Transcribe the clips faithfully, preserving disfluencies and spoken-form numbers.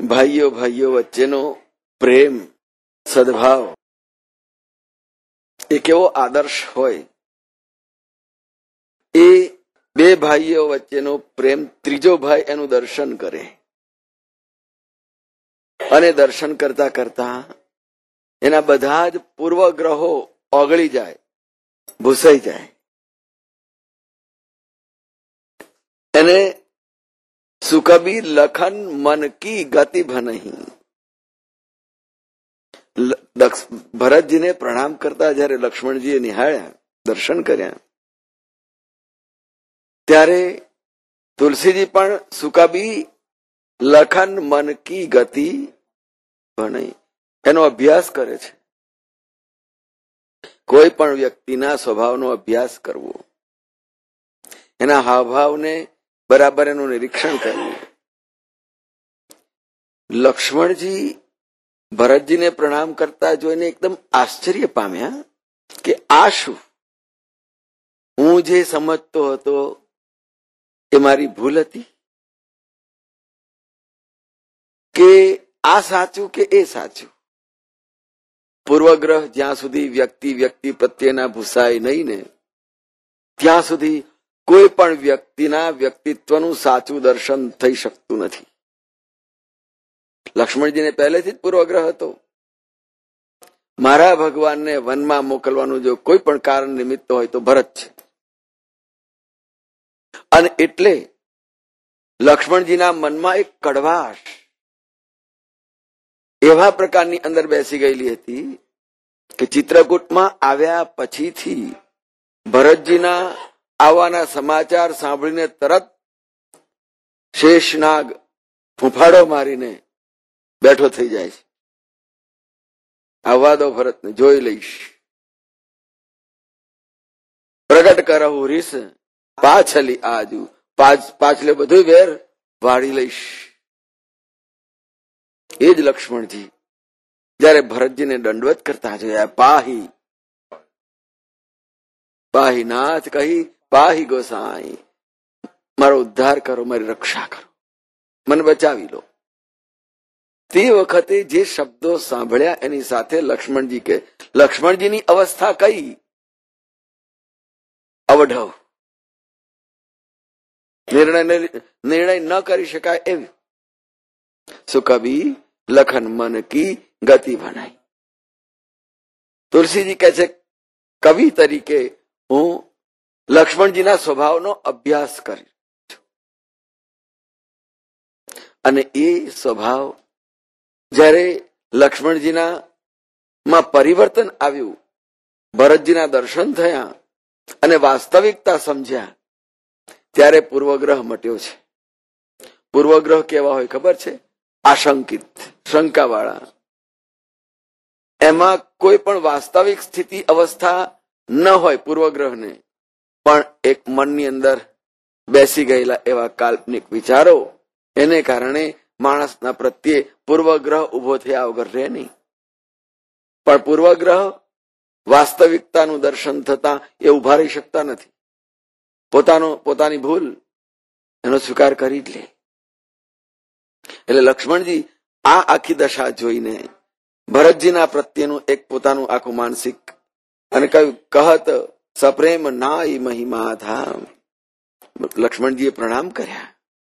ભાઈઓ ભાઈઓ વચ્ચેનો પ્રેમ, સદભાવ એ કેવો આદર્શ હોય. એ બે ભાઈઓ વચ્ચેનો પ્રેમ ત્રીજો ભાઈ એનું દર્શન કરે અને દર્શન કરતા કરતા એના બધા જ પૂર્વગ્રહો ઓગળી જાય, ભૂસાઈ જાય. એને સુકબીર લખન મન કી ગતિ ભનહી. ભરતજીને પ્રણામ કરતા જયારે લક્ષ્મણજીએ નિહાળ્યા, દર્શન કર્યા, ત્યારે તુલસીજી પણ સુકબી લખન મન કી ગતિ ભનહી એનો અભ્યાસ કરે છે. કોઈ પણ વ્યક્તિના સ્વભાવનો અભ્યાસ કરવો, એના હાવભાવને બરાબર એનું નિરીક્ષણ કરવું. લક્ષ્મણજી ભરતજીને પ્રણામ કરતા જોઈને એકદમ આશ્ચર્ય પામ્યા કે આ શું? હું જે સમજતો હતો એ મારી ભૂલ હતી કે આ સાચું કે એ સાચું? પૂર્વગ્રહ જ્યાં સુધી વ્યક્તિ વ્યક્તિ પ્રત્યેના ભૂસાય નહીં ને ત્યાં સુધી કોઈ પણ વ્યક્તિના વ્યક્તિત્વનું સાચું દર્શન થઈ શકતું નથી. લક્ષ્મણજીને પહેલેથી જ પૂર્વગ્રહ હતો. મારા ભગવાનને વનમાં મોકલવાનું જો કોઈ પણ કારણ નિમિત્ત હોય તો ભરત છે. અને એટલે લક્ષ્મણજીના મનમાં એક કડવાશ એવા પ્રકારની અંદર બેસી ગયેલી હતી કે ચિત્રકૂટમાં આવ્યા પછીથી ભરતજીના આવવાના સમાચાર સાંભળીને તરત શેષનાગ ફૂંફાડો મારીને બેઠો થઈ જાય છે. આવવા દો ભરતને, જોઈ લઈશ. પ્રગટ કરહુ રીસ પાછલી આજુ, પાછલે બધું વેર વાળી લઈશ. એ જ લક્ષ્મણજી જયારે ભરતજીને દંડવત કરતા જોયા, પાહી પાહી નાથ કહી, પાહી ગોસાઈ, મારો ઉદ્ધાર કરો, મારી રક્ષા કરો, મને બચાવી લો. તે વખતે જે શબ્દો સાંભળ્યા એની સાથે લક્ષ્મણજી કે લક્ષ્મણજીની અવસ્થા કઈ? અવઢવ, નિર્ણય નિર્ણય ન કરી શકાય એવી. સુકબી લખન મન કી ગતિ ભનાઈ. તુલસીજી કહે છે કવિ તરીકે હું લક્ષ્મણજીના સ્વભાવનો અભ્યાસ કરી છું અને એ સ્વભાવ જ્યારે લક્ષ્મણજીના માં પરિવર્તન આવ્યું, ભરતજીના દર્શન થયા અને વાસ્તવિકતા સમજ્યા, ત્યારે પૂર્વગ્રહ મટ્યો છે. પૂર્વગ્રહ કેવા હોય ખબર છે? આશંકિત, શંકાવાળા. એમાં કોઈ પણ વાસ્તવિક સ્થિતિ અવસ્થા ન હોય પૂર્વગ્રહને, પણ એક મનની અંદર બેસી ગયેલા એવા કાલ્પનિક વિચારો, એને કારણે માણસના પ્રત્યે પૂર્વગ્રહ ઉભો થયા વગર રહે નહીં. પણ પૂર્વગ્રહ વાસ્તવિકતાનું દર્શન થતા એ ઉભા રહી શકતા નથી. પોતાનો પોતાની ભૂલ એનો સ્વીકાર કરી જ લે. એટલે લક્ષ્મણજી આ આખી દશા જોઈને ભરતજીના પ્રત્યેનું એક પોતાનું આખું માનસિક અને કહ્યું કહત સપ્રેમ નાઈ મહિમા ધામ. લક્ષ્મણજીએ પ્રણામ કર્યા,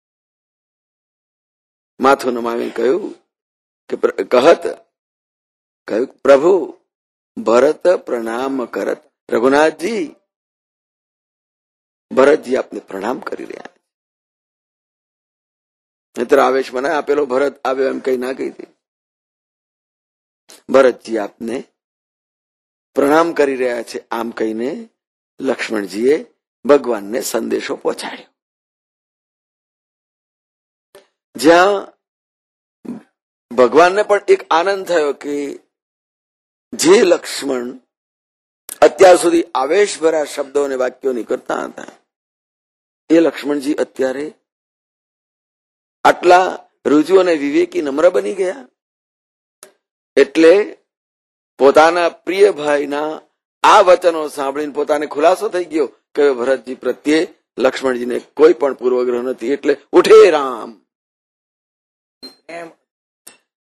માથું નમાવીને કહ્યું કે કહત, કહ્યું પ્રભુ ભરત પ્રણામ કરત. રઘુનાથજી, ભરતજી આપને પ્રણામ કરી રહ્યા. નહીતર આવેશમાં ના આપેલો ભરત આવ્યો એમ કઈ ના કહી દે. ભરતજી આપને પ્રણામ કરી રહ્યા છે આમ કહીને લક્ષ્મણજીએ ભગવાનને સંદેશો પહોંચાડ્યો. જ્યાં ભગવાનને પણ એક આનંદ થયો કે જે લક્ષ્મણ અત્યાર સુધી આવેશભરા શબ્દો અને વાક્યો નીકળતા હતા, એ લક્ષ્મણજી અત્યારે આટલા રુજુ અને વિવેકી નમ્ર બની ગયા. એટલે પોતાના પ્રિય ભાઈના આ વચનો સાંભળીને પોતાને ખુલાસો થઈ ગયો કે ભરતજી પ્રત્યે લક્ષ્મણજીને કોઈ પણ પૂર્વગ્રહ નથી. એટલે ઉઠે રામ,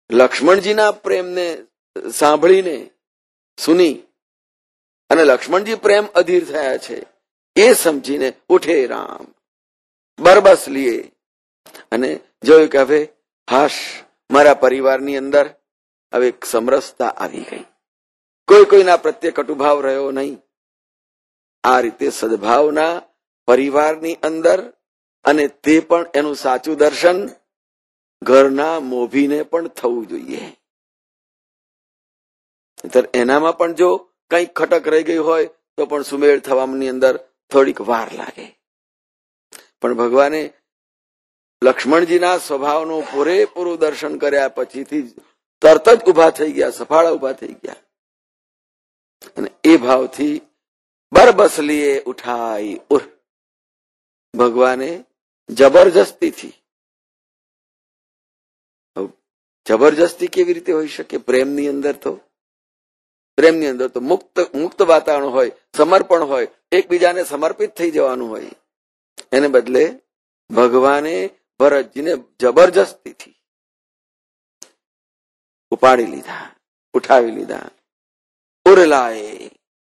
લક્ષ્મણજીના પ્રેમને સાંભળીને સુની અને લક્ષ્મણજી પ્રેમ અધીર થયા છે એ સમજીને ઉઠે રામ બરબસ લીએ અને જોયું કે હવે હાશ મારા પરિવારની અંદર હવે એક સમરસતા આવી ગઈ, કોઈ કોઈના પ્રત્યે કટુભાવ રહ્યો નહીં. આ રીતે સદભાવના પરિવારની અંદર, અને તે પણ એનું સાચું દર્શન ઘરના મોભીને પણ થવું જોઈએ. એનામાં પણ જો કંઈક ખટક રહી ગઈ હોય તો પણ સુમેળ થવાની અંદર થોડીક વાર લાગે. પણ ભગવાને લક્ષ્મણજીના સ્વભાવનું પૂરેપૂરું દર્શન કર્યા પછીથી તરત જ ઉભા થઈ ગયા, સફાળા ઉભા થઈ ગયા. અને એ ભાવથી બરબસલીએ ઉઠાઈ ઉર, ભગવાને જબરજસ્તીથી, જબરજસ્તી કેવી રીતે હોઈ શકે? પ્રેમની અંદર તો પ્રેમની અંદર તો મુક્ત મુક્ત વાતાવરણ હોય, સમર્પણ હોય, એકબીજાને સમર્પિત થઈ જવાનું હોય. એને બદલે ભગવાને ભરતજીને જબરજસ્તીથી ઉપાડી લીધા, ઉઠાવી લીધા. ઉરલાએ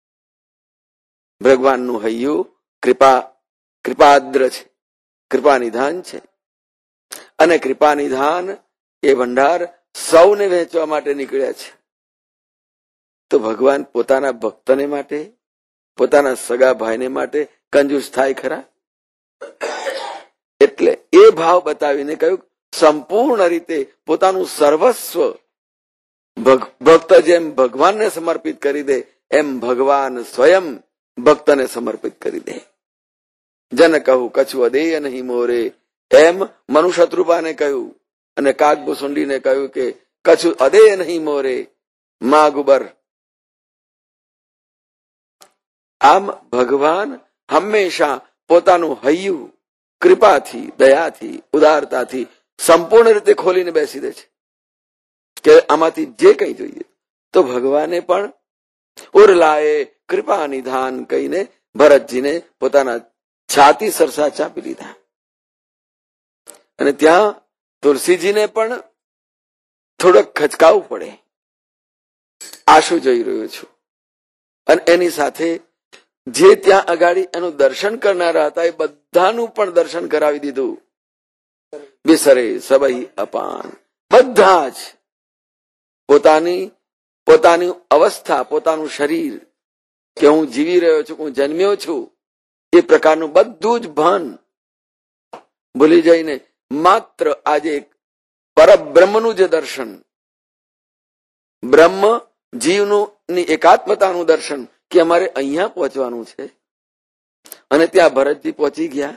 ભગવાનનું હૈયું કૃપા કૃપાદ્ર છે, કૃપા નિધાન છે. અને કૃપા નિધાન એ ભંડાર સૌને વહેંચવા માટે નીકળ્યા છે. તો ભગવાન પોતાના ભક્તને માટે, પોતાના સગા ભાઈને માટે કંજૂસ થાય ખરા? એટલે એ ભાવ બતાવીને કહ્યું સંપૂર્ણ રીતે પોતાનું સર્વસ્વ ભક્ત જેમ ભગવાનને સમર્પિત કરી દે એમ ભગવાન સ્વયં ભક્તને સમર્પિત કરી દે. જન કહું કછું અદેય નહીં મોરે, એમ મનુશત્રુપાને કહ્યું અને કાગભૂસુંડીને કહ્યું કે કછું અદેય નહીં મોરે મા ગુબર. આમ ભગવાન હંમેશા પોતાનું હૈયું કૃપાથી, દયાથી, ઉદારતાથી સંપૂર્ણ રીતે ખોલીને બેસી દે છે કે આમાંથી જે કંઈ જોઈએ. તો ભગવાને પણ ઉરલાએ કૃપા નિધાન કહીને ભરતજીને પોતાના છાતી સરસા ચાપી લીધા. અને ત્યાં તુલસીજીને પણ થોડોક ખચકાવું પડે, આ શું જોઈ રહ્યો છું. અને એની સાથે જે ત્યાં અગાડી એનું દર્શન કરનારા હતા એ બધાનું પણ દર્શન કરાવી દીધું. બિસરે સબઈ અપાન, બધા જ પોતાની પોતાની અવસ્થા, પોતાનું શરીર, કે હું જીવી રહ્યો છું, હું જન્મ્યો છું, એ પ્રકારનું બધું જ ભાન ભૂલી જઈને માત્ર આજે પરબ્રહ્મનું જે દર્શન, બ્રહ્મ જીવનું ની એકાત્મતાનું દર્શન, કે અમારે અહીંયા પહોંચવાનું છે. અને ત્યાં ભરતજી પહોંચી ગયા,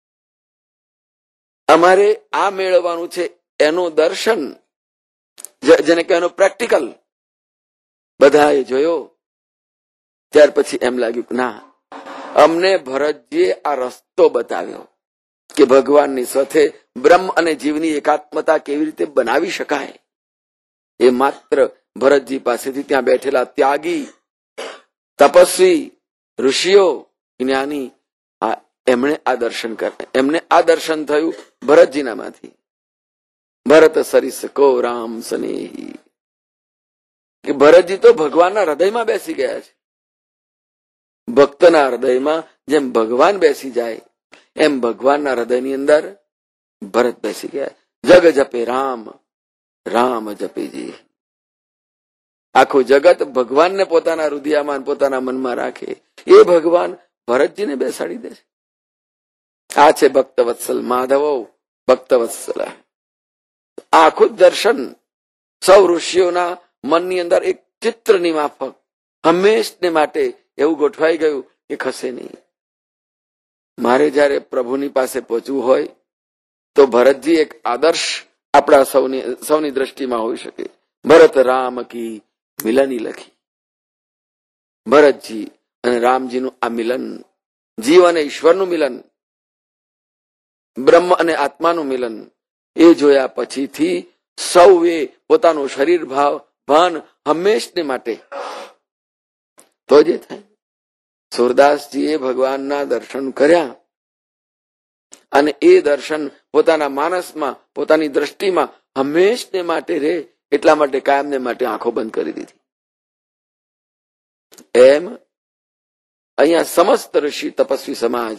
અમારે આ મેળવવાનું છે એનું દર્શન, જેને કહેવાનું પ્રેક્ટિકલ. બધાએ જોયો ત્યાર પછી એમ લાગ્યું કે ના, અમને ભરતજીએ આ રસ્તો બતાવ્યો કે ભગવાનની સાથે બ્રહ્મ અને જીવની એકાત્મતા કેવી રીતે બનાવી શકાય. એ માત્ર ભરતજી પાસેથી ત્યાં બેઠેલા ત્યાગી, તપસ્વી, ઋષિઓ, જ્ઞાની, આ એમણે આ દર્શન કર્યા. એમને આ દર્શન થયું ભરતજીના માંથી. ભરત સરિસ કો રામ સ્નેહી, કે ભરતજી તો ભગવાનના હૃદયમાં બેસી ગયા છે. ભક્તના હૃદયમાં જેમ ભગવાન બેસી જાય એમ ભગવાનના હૃદયની અંદર ભરત બેસી ગયા. જગ જપે રામ, રામ જપેજી. આખું જગત ભગવાનને પોતાના હૃદયમાં, પોતાના મનમાં રાખે એ ભગવાન ભરતજીને બેસાડી દે છે. આ છે ભક્ત વત્સલ માધવો ભક્ત વત્સલ. આખું દર્શન સૌ ઋષિઓના મનની અંદર એક ચિત્રની માફક હંમેશને માટે એવું ગોઠવાઈ ગયું કે ખસે નહીં. મારે જયારે પ્રભુની પાસે પહોંચવું હોય તો ભરતજી એક આદર્શ આપણા સૌની સૌની દ્રષ્ટિમાં હોઈ શકે. ભરત રામ કી મિલની લખી. ભરતજી અને રામજીનું આ મિલન, જીવ અને ઈશ્વરનું મિલન, બ્રહ્મ અને આત્માનું મિલન, એ જોયા પછીથી સૌએ પોતાનું શરીર ભાવ ભાન હંમેશને માટે તો જે થાય. સુરદાસજીએ ભગવાનના દર્શન કર્યા અને એ દર્શન પોતાના માનસમાં, પોતાની દ્રષ્ટિમાં હંમેશને માટે રહે એટલા માટે કાયમને માટે આંખો બંધ કરી દીધી. એમ અહીંયા સમસ્ત ઋષિ તપસ્વી સમાજ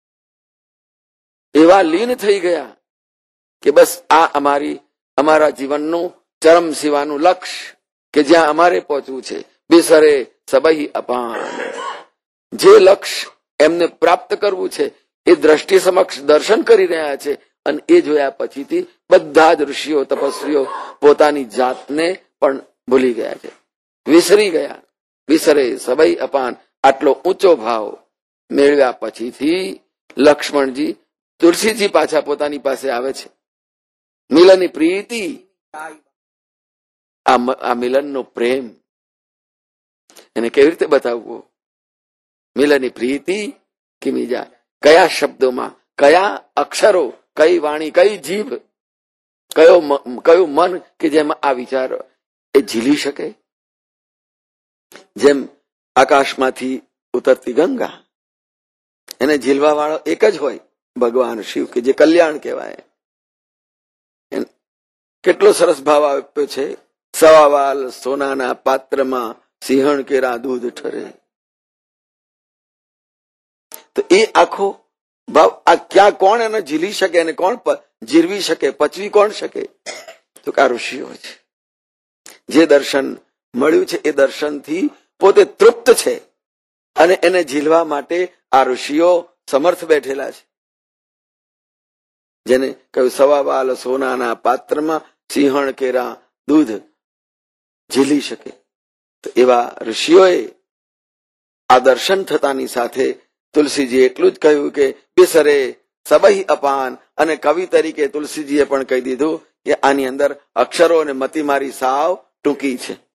એવા લીન થઈ ગયા કે બસ આ અમારી અમારા જીવનનું ચરમ સિવાનું લક્ષ્ય કે જ્યાં અમારે પહોંચવું છે. બિસરે સબહી અપાન. જે લક્ષ્ય એમને પ્રાપ્ત કરવું છે એ દ્રષ્ટિ સમક્ષ દર્શન કરી રહ્યા છે અને એ જોયા પછીથી બધા જ ઋષિઓ તપસ્વીઓ પોતાની જાતને પણ ભૂલી ગયા છે, વિસરી ગયા. વિસરે સબઈ અપાન. આટલો ઊંચો ભાવ મેળવ્યા પછીથી લક્ષ્મણજી તુલસીજી પાછા પોતાની પાસે આવે છે. મિલનની પ્રીતિ, આ મિલનનો પ્રેમ એને કેવી રીતે બતાવવો? મિલનની પ્રીતિ કિમી જાય. કયા શબ્દોમાં, કયા અક્ષરો, કઈ વાણી, કઈ જીભ, કયો કયું મન કે જેમાં આ વિચારો એ ઝીલી શકે? જેમ આકાશમાંથી ઉતરતી ગંગા, એને ઝીલવા વાળો એક જ હોય, ભગવાન શિવ, કે જે કલ્યાણ કહેવાય. કેટલો સરસ ભાવ આપ્યો છે. સવાવાલ સોનાના પાત્રમાં સિંહણ કેરા દૂધ ઠરે. તો એ આખો ભાવ આ ક્યાં કોણ એને ઝીલી શકે અને કોણ જીરવી શકે, પચવી કોણ શકે? તો આ ઋષિઓ છે. જે દર્શન મળ્યું છે એ દર્શનથી પોતે તૃપ્ત છે અને એને ઝીલવા માટે આ ઋષિઓ સમર્થ બેઠેલા છે. જેને કહ્યું સવાવાલ સોનાના પાત્રમાં સિંહણ કેરા દૂધ ઝીલી શકે. તો એવા ઋષિઓએ આ દર્શન થતાની સાથે તુલસીજી એટલું જ કહ્યું કે બિસરે સબહી અપાન. અને કવિ તરીકે તુલસીજીએ પણ કહી દીધું કે આની અંદર અક્ષરો અને મતિ મારી સાવ ટૂંકી છે.